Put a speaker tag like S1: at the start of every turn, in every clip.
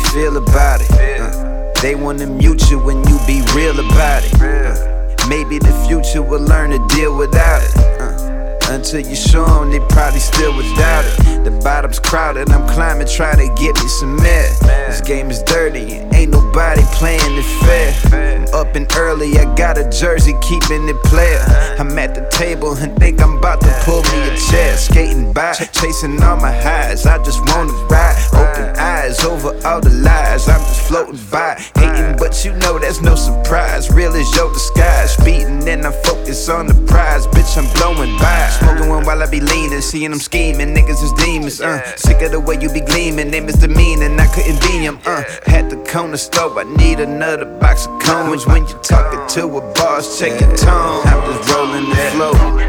S1: feel about it. They wanna mute you when you be real about it. Maybe the future will learn to deal without it. Until you show them, they probably still without it. The bottom's crowded, I'm climbing, trying to get me some air. This game is dirty, and ain't nobody playing it fair. I'm up and early, I got a jersey, keeping it player. I'm at the table and think I'm about to pull me a chair. Skating by, chasing all my highs, I just wanna ride. Open eyes over all the lies, I'm just floating by. Hating, but you know that's no surprise. Real is your disguise, speeding and I focus on the prize. Bitch, I'm blowing by. Smoking one while I be leaning, seeing them scheming, niggas is demons, sick of the way you be gleaming, they misdemeaning, I couldn't be him, Had to corner store, I need another box of cones. When you talking to a boss, check your tone. I'm just rolling the flow,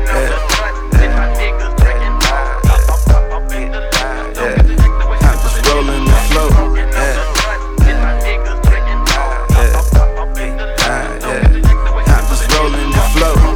S1: I'm just rolling the flow, I'm just rolling the flow.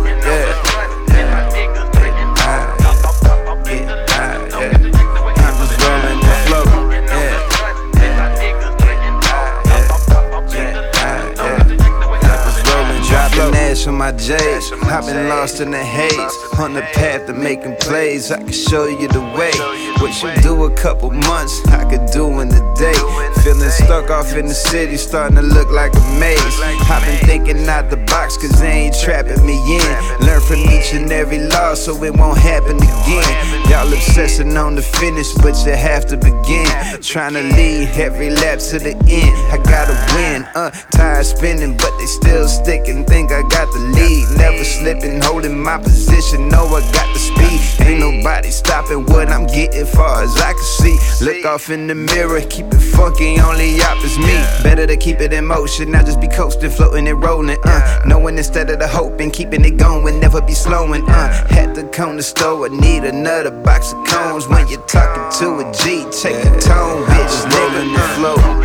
S1: On my J's, I've been lost in the haze, on the path to making plays. I can show you the way. What you do a couple months, I could do in a day. Feeling stuck off in the city, starting to look like a maze. I've been thinking out the box, cause they ain't trapping me in. Learn from each and every loss, so it won't happen again. Y'all obsessing on the finish, but you have to begin. Trying to lead every lap to the end. I gotta win, tired spinning, but they still sticking. Think I got the lead, never slipping, holding my position. Know I got the speed. Ain't nobody stopping what I'm getting, far as I can see. Look off in the mirror, keep it funky, only op is me. Better to keep it in motion, not just be coasting, floating and rolling. Knowing instead of the hoping, keeping it going, never be slowing. Had to come to store, I need another box of cones. When you're talking to a G, check the tone, bitch, rolling the flow.